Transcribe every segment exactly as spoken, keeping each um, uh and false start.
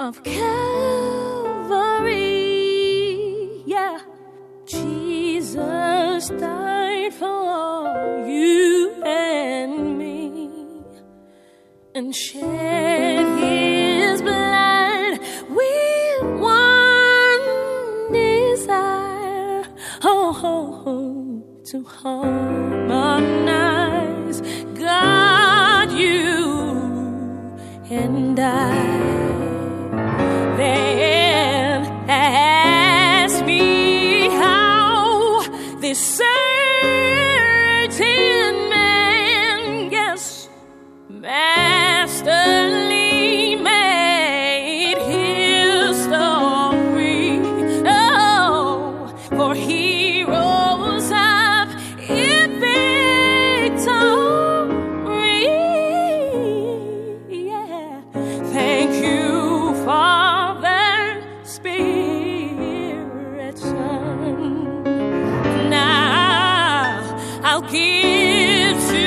of Calvary. Yeah, Jesus died for you and me and shed his blood with one desire. Oh, oh, oh, to harmonize God, you and I. Then ask me how this certain man, yes, masterly made his story. Oh, for he rose up in victory. Yeah, thank you, Father, Spirit, Son. Now I'll give to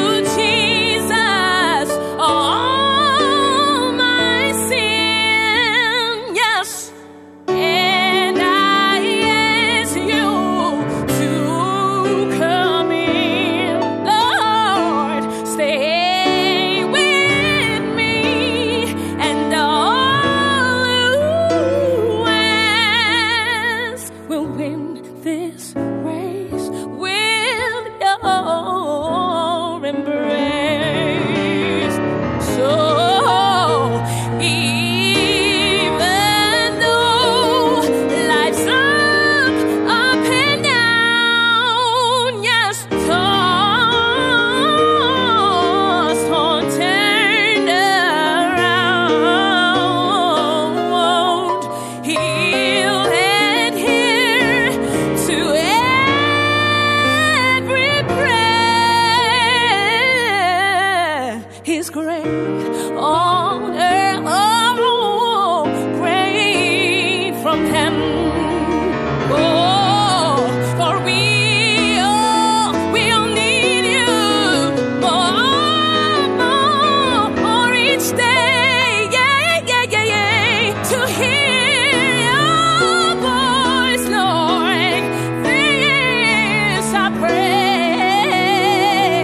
Jesus all my sin, yes, and I ask you to come in, Lord, stay with me, and all who ask will win this race with your embrace. So even though life's up, up and down, yes, tossed, torn, turned around, he'll adhere to every prayer. His grace on earth, oh, great from heaven. Oh, for we all, we all need you more, more, more each day. Yeah, yeah, yeah, yeah. To hear your voice, Lord, this I pray.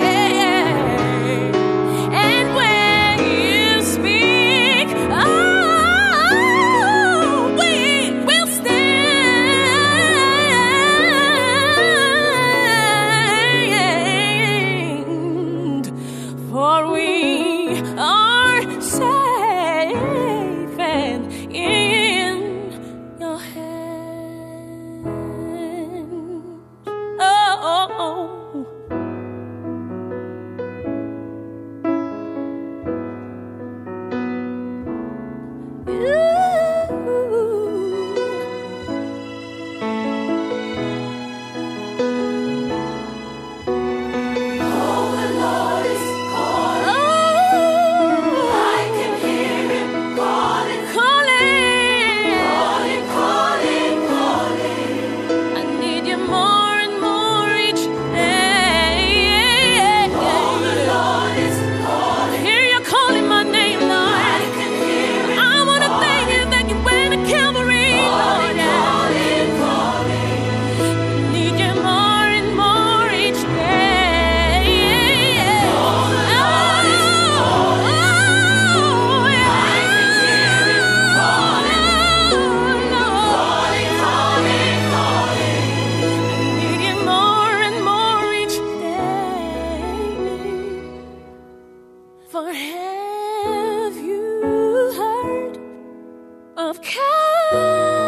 And when you speak, oh, we will stand, for we are safe and in your hand. Oh, oh, oh. For have you heard of Calvary?